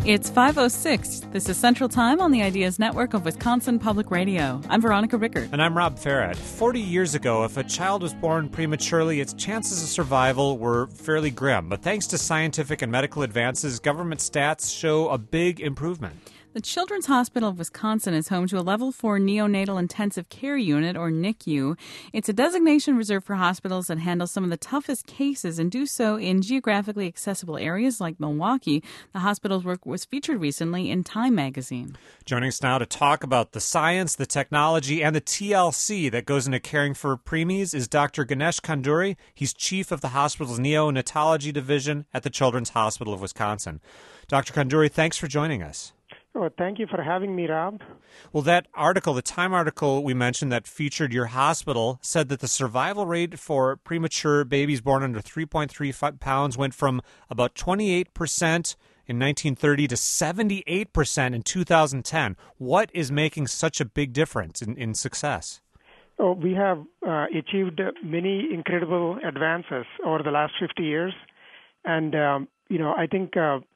It's 5:06. This is Central Time on the Ideas Network of Wisconsin Public Radio. I'm Veronica Rickert. And I'm Rob Farrett. 40 years ago, if a child was born prematurely, its chances of survival were fairly grim. But thanks to scientific and medical advances, government stats show a big improvement. The Children's Hospital of Wisconsin is home to a Level 4 Neonatal Intensive Care Unit, or NICU. It's a designation reserved for hospitals that handle some of the toughest cases and do so in geographically accessible areas like Milwaukee. The hospital's work was featured recently in Time magazine. Joining us now to talk about the science, the technology, and the TLC that goes into caring for preemies is Dr. Ganesh Kanduri. He's chief of the hospital's neonatology division at the Children's Hospital of Wisconsin. Dr. Kanduri, thanks for joining us. Oh, thank you for having me, Rob. Well, that article, the Time article we mentioned that featured your hospital, said that the survival rate for premature babies born under 3.3 pounds went from about 28% in 1930 to 78% in 2010. What is making such a big difference in success? Oh, we have achieved many incredible advances over the last 50 years. And, I think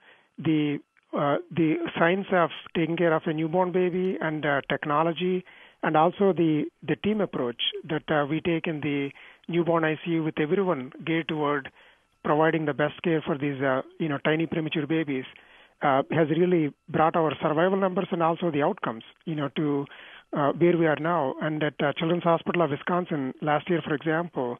the science of taking care of a newborn baby and technology, and also the team approach that we take in the newborn ICU with everyone geared toward providing the best care for these tiny premature babies has really brought our survival numbers and also the outcomes to where we are now. And at Children's Hospital of Wisconsin last year, for example,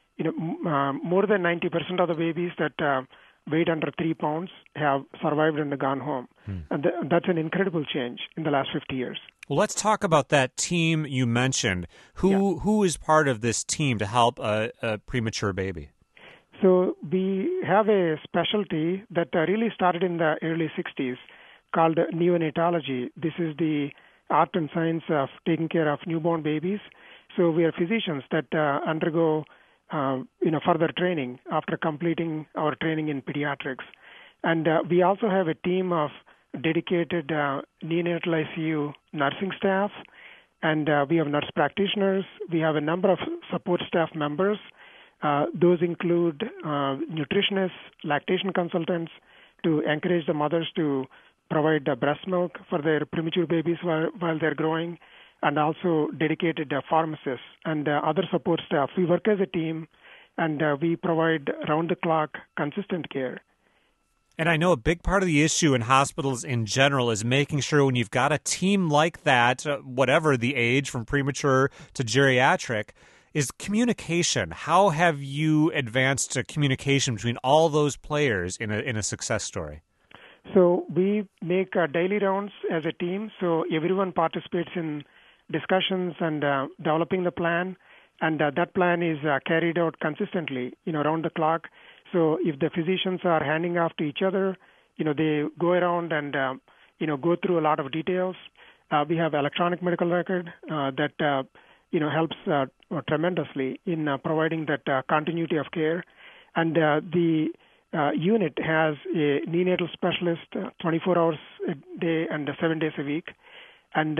more than 90% of the babies that weighed under 3 pounds have survived and gone home. And that's an incredible change in the last 50 years. Well, let's talk about that team you mentioned. Who is part of this team to help a premature baby? So we have a specialty that really started in the early 60s called neonatology. This is the art and science of taking care of newborn babies. So we are physicians that undergo further training after completing our training in pediatrics. And we also have a team of dedicated neonatal ICU nursing staff, and we have nurse practitioners. We have a number of support staff members. Those include nutritionists, lactation consultants to encourage the mothers to provide breast milk for their premature babies while they're growing, and also dedicated pharmacists and other support staff. We work as a team, and we provide round-the-clock, consistent care. And I know a big part of the issue in hospitals in general is making sure when you've got a team like that, whatever the age, from premature to geriatric, is communication. How have you advanced communication between all those players in a success story? So we make daily rounds as a team, so everyone participates in discussions and developing the plan, and that plan is carried out consistently, around the clock. So if the physicians are handing off to each other, they go around and, go through a lot of details. We have electronic medical record that, helps tremendously in providing that continuity of care. And the unit has a neonatal specialist 24 hours a day and 7 days a week. And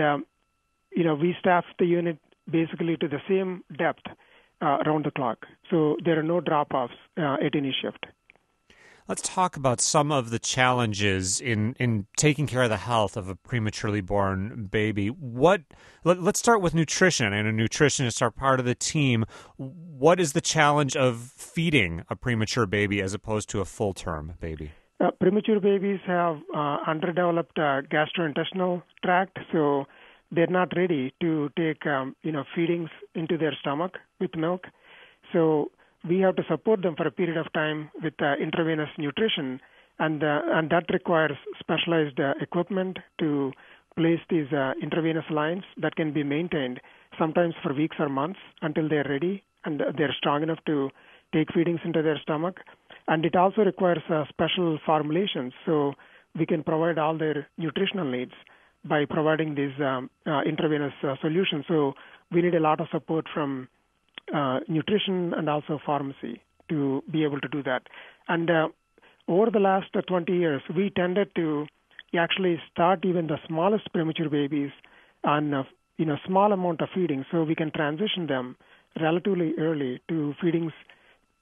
we staff the unit basically to the same depth around the clock. So there are no drop-offs at any shift. Let's talk about some of the challenges in taking care of the health of a prematurely born baby. Let's start with nutrition, and nutritionists are part of the team. What is the challenge of feeding a premature baby as opposed to a full-term baby? Premature babies have underdeveloped gastrointestinal tract, so they're not ready to take feedings into their stomach with milk. So we have to support them for a period of time with intravenous nutrition, and that requires specialized equipment to place these intravenous lines that can be maintained sometimes for weeks or months until they're ready and they're strong enough to take feedings into their stomach. And it also requires special formulations so we can provide all their nutritional needs by providing these intravenous solutions. So we need a lot of support from nutrition and also pharmacy to be able to do that. And over the last 20 years, we tended to actually start even the smallest premature babies on a small amount of feeding, so we can transition them relatively early to feedings,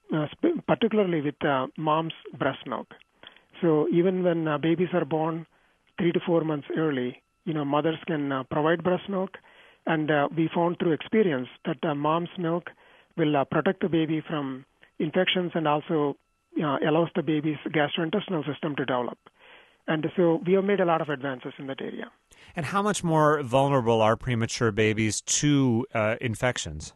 particularly with mom's breast milk. So even when babies are born 3 to 4 months early, mothers can provide breast milk. And we found through experience that mom's milk will protect the baby from infections and also allows the baby's gastrointestinal system to develop. And so we have made a lot of advances in that area. And how much more vulnerable are premature babies to infections?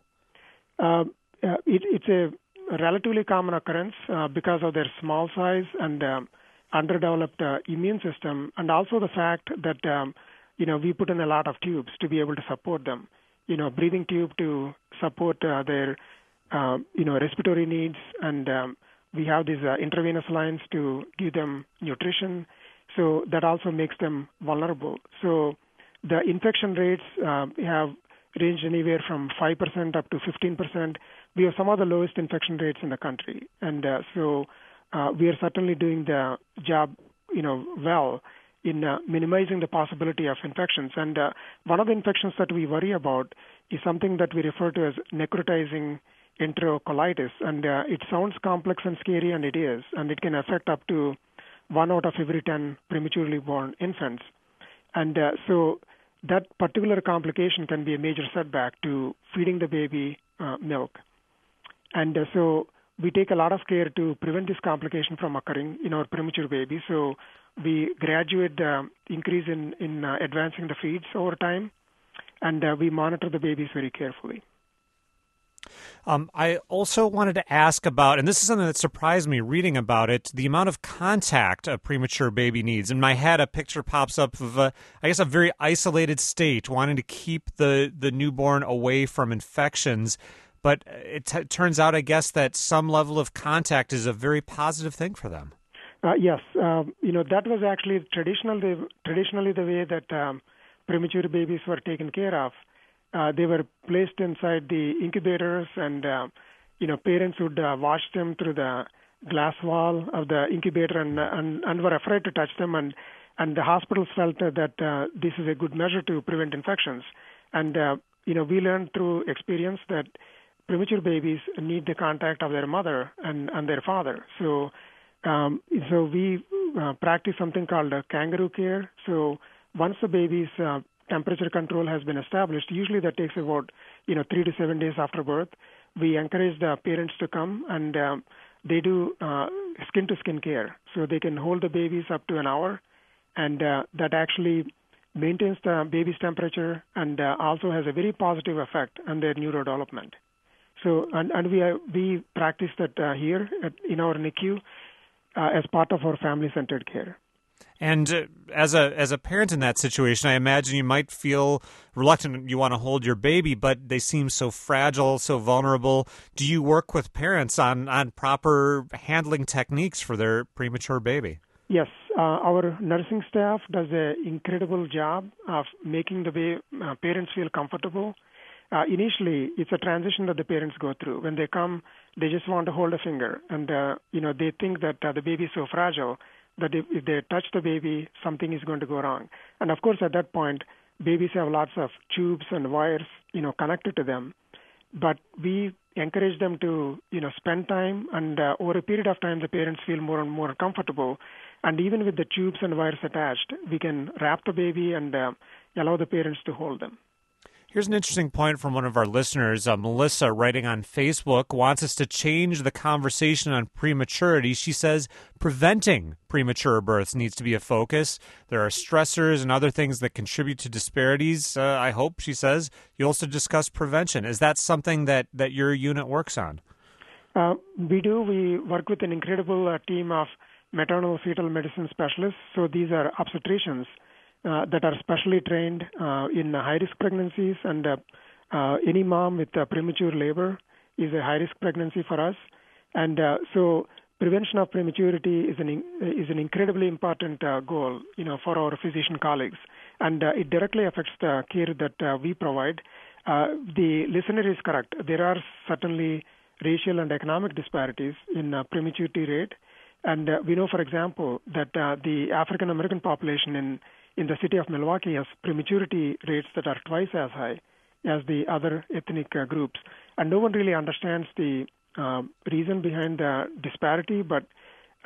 It's a relatively common occurrence because of their small size and underdeveloped immune system, and also the fact that we put in a lot of tubes to be able to support them. Breathing tube to support their respiratory needs, and we have these intravenous lines to give them nutrition. So that also makes them vulnerable. So the infection rates have ranged anywhere from 5% up to 15%. We have some of the lowest infection rates in the country. And so we are certainly doing the job, well in minimizing the possibility of infections. And one of the infections that we worry about is something that we refer to as necrotizing enterocolitis. And it sounds complex and scary, and it is. And it can affect up to 1 out of every 10 prematurely born infants. And so that particular complication can be a major setback to feeding the baby milk. And so we take a lot of care to prevent this complication from occurring in our premature babies. So we graduate the increase in advancing the feeds over time, and we monitor the babies very carefully. I also wanted to ask about, and this is something that surprised me reading about it, the amount of contact a premature baby needs. In my head, a picture pops up of, a very isolated state, wanting to keep the newborn away from infections. But it turns out, I guess, that some level of contact is a very positive thing for them. Yes. That was actually traditionally the way that premature babies were taken care of. They were placed inside the incubators, and parents would watch them through the glass wall of the incubator and were afraid to touch them. And the hospitals felt that this is a good measure to prevent infections. And we learned through experience that premature babies need the contact of their mother and their father. So we practice something called kangaroo care. So once the baby's temperature control has been established, usually that takes about 3 to 7 days after birth, we encourage the parents to come, and they do skin-to-skin care. So they can hold the babies up to an hour, and that actually maintains the baby's temperature and also has a very positive effect on their neurodevelopment. So, and we practice that here in our NICU as part of our family-centered care. And as a parent in that situation, I imagine you might feel reluctant. You want to hold your baby, but they seem so fragile, so vulnerable. Do you work with parents on proper handling techniques for their premature baby? Yes. Our nursing staff does an incredible job of making the parents feel comfortable. Initially, it's a transition that the parents go through. When they come, they just want to hold a finger, and they think that the baby is so fragile that if they touch the baby, something is going to go wrong. And of course, at that point, babies have lots of tubes and wires, connected to them. But we encourage them to, spend time, and over a period of time, the parents feel more and more comfortable. And even with the tubes and wires attached, we can wrap the baby and allow the parents to hold them. Here's an interesting point from one of our listeners. Melissa, writing on Facebook, wants us to change the conversation on prematurity. She says preventing premature births needs to be a focus. There are stressors and other things that contribute to disparities. I hope, she says, you also discuss prevention. Is that something that your unit works on? We do. We work with an incredible team of maternal fetal medicine specialists. So these are obstetricians that are specially trained in high-risk pregnancies, and any mom with premature labor is a high-risk pregnancy for us. And so prevention of prematurity is an incredibly important goal, for our physician colleagues, and it directly affects the care that we provide. The listener is correct. There are certainly racial and economic disparities in prematurity rate, and we know, for example, that the African American population in the city of Milwaukee has prematurity rates that are twice as high as the other ethnic groups. And no one really understands the reason behind the disparity, but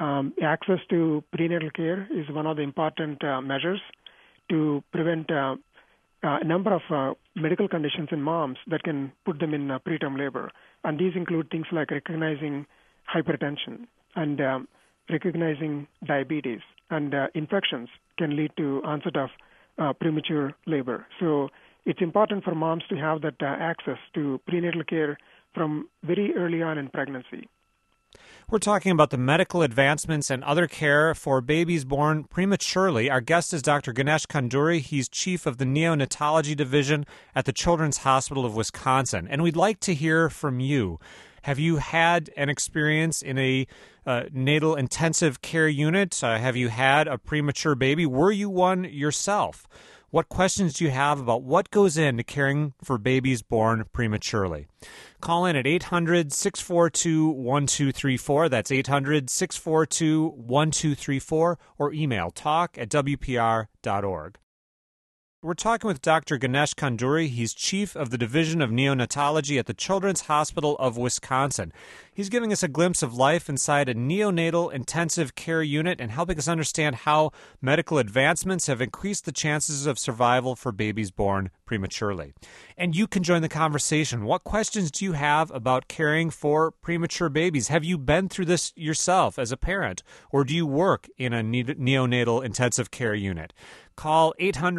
access to prenatal care is one of the important measures to prevent a number of medical conditions in moms that can put them in preterm labor. And these include things like recognizing hypertension and recognizing diabetes. And infections can lead to onset of premature labor. So it's important for moms to have that access to prenatal care from very early on in pregnancy. We're talking about the medical advancements and other care for babies born prematurely. Our guest is Dr. Ganesh Khanduri. He's chief of the neonatology division at the Children's Hospital of Wisconsin. And we'd like to hear from you. Have you had an experience in a natal intensive care unit? Have you had a premature baby? Were you one yourself? What questions do you have about what goes into caring for babies born prematurely? Call in at 800-642-1234. That's 800-642-1234, or email talk@wpr.org. We're talking with Dr. Ganesh Khanduri. He's chief of the Division of Neonatology at the Children's Hospital of Wisconsin. He's giving us a glimpse of life inside a neonatal intensive care unit and helping us understand how medical advancements have increased the chances of survival for babies born prematurely. And you can join the conversation. What questions do you have about caring for premature babies? Have you been through this yourself as a parent, or do you work in a neonatal intensive care unit? Call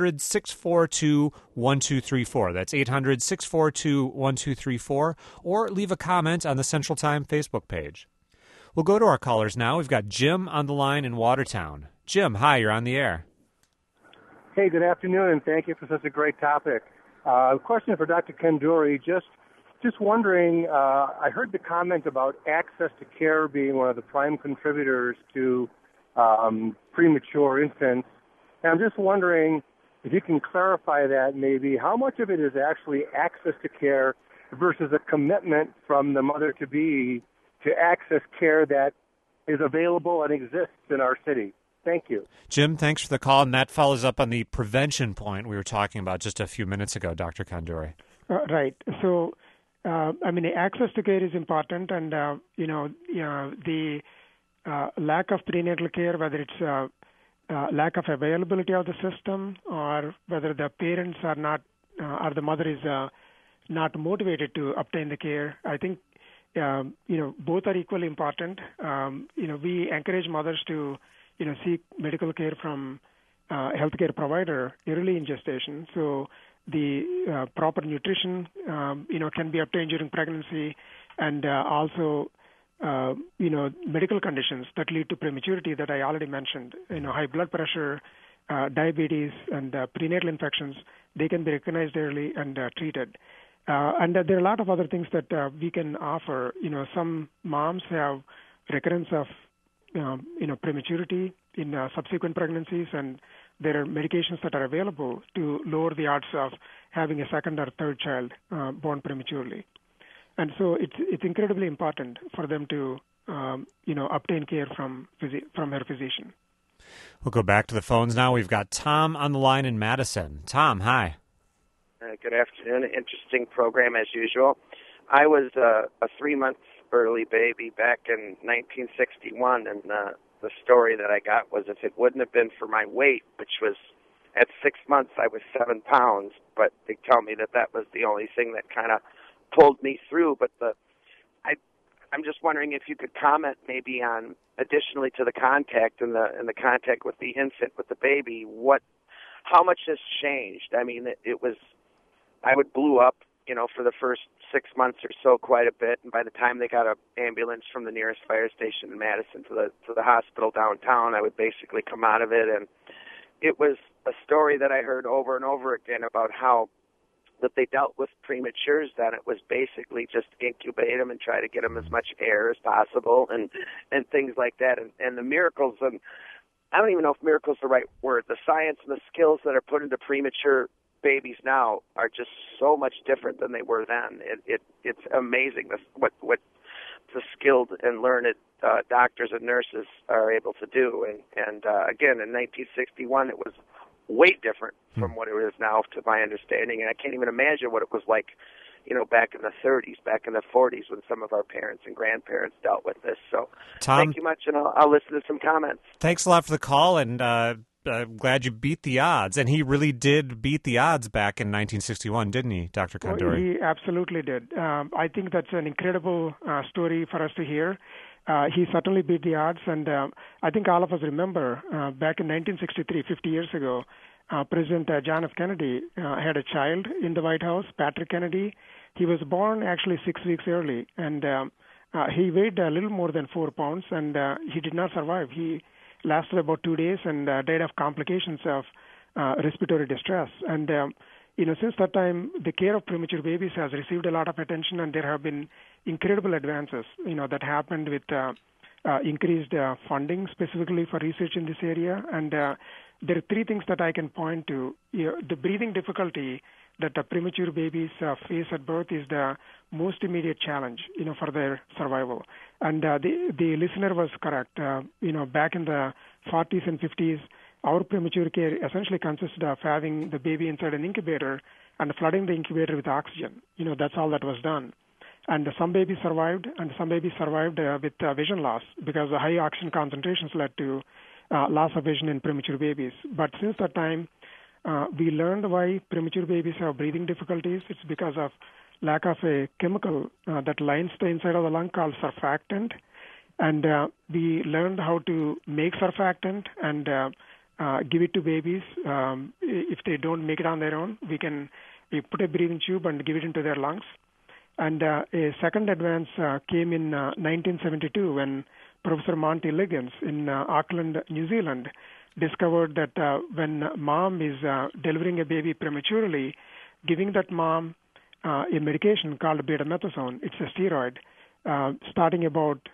800-642-1234. That's 800-642-1234, or leave a comment on the Central Time Facebook page. We'll go to our callers now. We've got Jim on the line in Watertown. Jim, hi, you're on the air. Hey, good afternoon, and thank you for such a great topic. A question for Dr. Khanduri. Just wondering, I heard the comment about access to care being one of the prime contributors to premature infants. And I'm just wondering if you can clarify that maybe. How much of it is actually access to care versus a commitment from the mother-to-be to access care that is available and exists in our city? Thank you. Jim, thanks for the call, and that follows up on the prevention point we were talking about just a few minutes ago, Dr. Khanduri. Right. So, access to care is important, and, the lack of prenatal care, whether it's lack of availability of the system or whether the parents are not, or the mother is not motivated to obtain the care, I think, both are equally important. We encourage mothers to seek medical care from a healthcare provider early in gestation. So the proper nutrition, can be obtained during pregnancy, and also, medical conditions that lead to prematurity that I already mentioned. High blood pressure, diabetes, and prenatal infections, they can be recognized early and treated. And there are a lot of other things that we can offer. Some moms have recurrence of prematurity in subsequent pregnancies, and there are medications that are available to lower the odds of having a second or third child born prematurely. And so it's incredibly important for them to obtain care from her physician. We'll go back to the phones now. We've got Tom on the line in Madison. Tom, hi. Good afternoon. Interesting program as usual. I was a 3-month early baby back in 1961, and the story that I got was if it wouldn't have been for my weight, which was at 6 months I was 7 pounds, but they tell me that was the only thing that kind of pulled me through. But I'm just wondering if you could comment maybe on, additionally to the contact and the contact with the infant, with the baby, how much has changed? I mean, I blew up, for the first 6 months or so quite a bit, and by the time they got an ambulance from the nearest fire station in Madison to the hospital downtown, I would basically come out of it. And it was a story that I heard over and over again about how that they dealt with prematures, then it was basically just incubate them and try to get them as much air as possible and things like that. And the miracles, and I don't even know if miracle is the right word, the science and the skills that are put into premature babies now are just so much different than they were then. It's amazing what the skilled and learned doctors and nurses are able to do. And again, in 1961, it was way different from what it is now, to my understanding. And I can't even imagine what it was like back in the 30s, back in the 40s, when some of our parents and grandparents dealt with this. So Tom, thank you much, and I'll listen to some comments. Thanks a lot for the call, and glad you beat the odds. And he really did beat the odds back in 1961, didn't he, Dr. Khandouri? Well, he absolutely did. I think that's an incredible story for us to hear. He certainly beat the odds, and I think all of us remember back in 1963, 50 years ago, President John F. Kennedy had a child in the White House, Patrick Kennedy. He was born actually 6 weeks early, and he weighed a little more than 4 pounds, and he did not survive. He lasted about 2 days and died of complications of respiratory distress. And since that time, the care of premature babies has received a lot of attention, and there have been incredible advances, that happened with increased funding specifically for research in this area. And there are 3 things that I can point to. The breathing difficulty that the premature babies face at birth is the most immediate challenge, for their survival. And the listener was correct. Back in the 40s and 50s, our premature care essentially consisted of having the baby inside an incubator and flooding the incubator with oxygen. That's all that was done. And some babies survived, and some babies survived with vision loss because the high oxygen concentrations led to loss of vision in premature babies. But since that time, we learned why premature babies have breathing difficulties. It's because of lack of a chemical that lines the inside of the lung called surfactant. And we learned how to make surfactant and give it to babies. If they don't make it on their own, we put a breathing tube and give it into their lungs. And a second advance came in 1972 when Professor Monty Liggins in Auckland, New Zealand, discovered that when mom is delivering a baby prematurely, giving that mom a medication called betamethasone, it's a steroid, starting about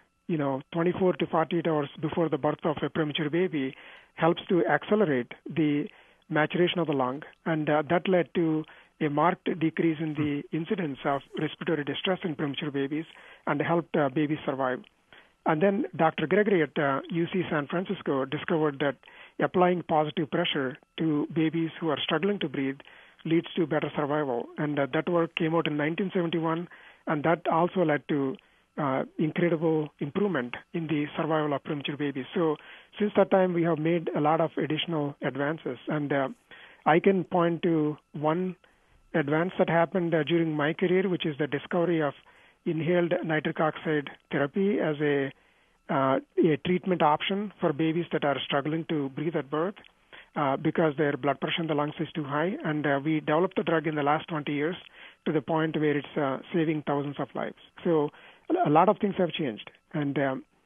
24 to 48 hours before the birth of a premature baby, helps to accelerate the maturation of the lung, and that led to a marked decrease in the incidence of respiratory distress in premature babies and helped babies survive. And then Dr. Gregory at UC San Francisco discovered that applying positive pressure to babies who are struggling to breathe leads to better survival. And that work came out in 1971, and that also led to incredible improvement in the survival of premature babies. So since that time, we have made a lot of additional advances. And I can point to one advance that happened during my career, which is the discovery of inhaled nitric oxide therapy as a treatment option for babies that are struggling to breathe at birth because their blood pressure in the lungs is too high. And we developed the drug in the last 20 years to the point where it's saving thousands of lives. So a lot of things have changed. And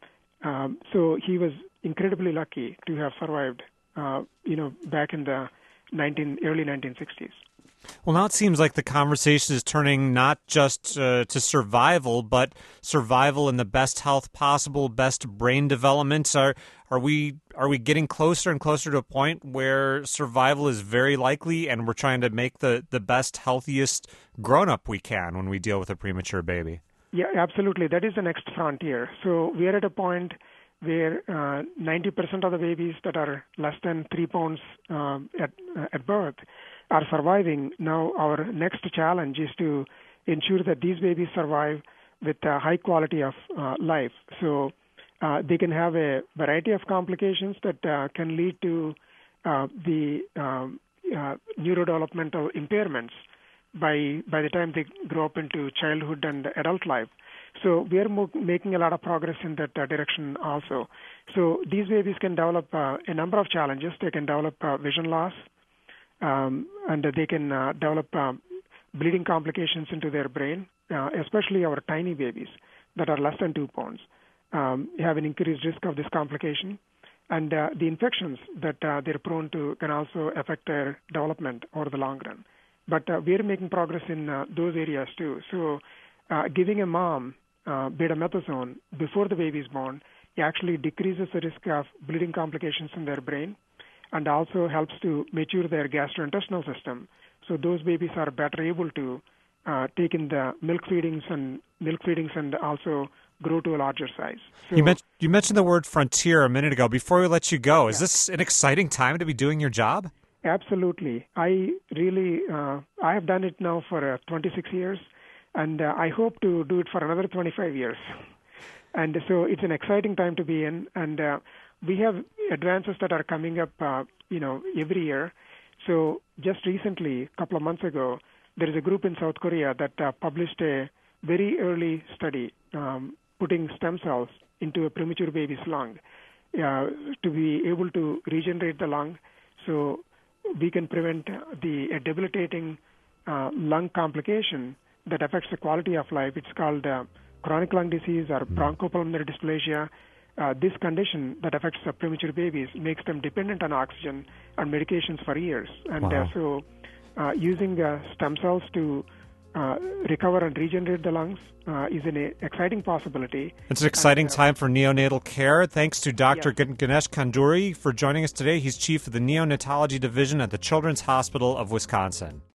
so he was incredibly lucky to have survived, back in the early 1960s. Well, now it seems like the conversation is turning not just to survival, but survival in the best health possible, best brain development. Are we getting closer and closer to a point where survival is very likely, and we're trying to make the best, healthiest grown-up we can when we deal with a premature baby? Yeah, absolutely. That is the next frontier. So we are at a point where 90% of the babies that are less than 3 pounds at birth are surviving. Now our next challenge is to ensure that these babies survive with a high quality of life. So they can have a variety of complications that can lead to the neurodevelopmental impairments by the time they grow up into childhood and adult life. So we are making a lot of progress in that direction also. So these babies can develop a number of challenges. They can develop vision loss, and they can develop bleeding complications into their brain, especially our tiny babies that are less than 2 pounds have an increased risk of this complication. And the infections that they're prone to can also affect their development over the long run. But we are making progress in those areas too. So giving a mom betamethasone before the baby is born actually decreases the risk of bleeding complications in their brain and also helps to mature their gastrointestinal system. So those babies are better able to take in the milk feedings and also grow to a larger size. So, you mentioned the word frontier a minute ago. Before we let you go, is this an exciting time to be doing your job? Absolutely. I have done it now for 26 years, and I hope to do it for another 25 years. And so it's an exciting time to be in, and we have advances that are coming up, every year. So just recently, a couple of months ago, there is a group in South Korea that published a very early study putting stem cells into a premature baby's lung to be able to regenerate the lung, so we can prevent a debilitating lung complication that affects the quality of life. It's called chronic lung disease or bronchopulmonary dysplasia. This condition that affects premature babies makes them dependent on oxygen and medications for years. And so using stem cells to recover and regenerate the lungs is an exciting possibility. It's an exciting time for neonatal care. Thanks to Dr. Ganesh Kanduri for joining us today. He's chief of the neonatology division at the Children's Hospital of Wisconsin.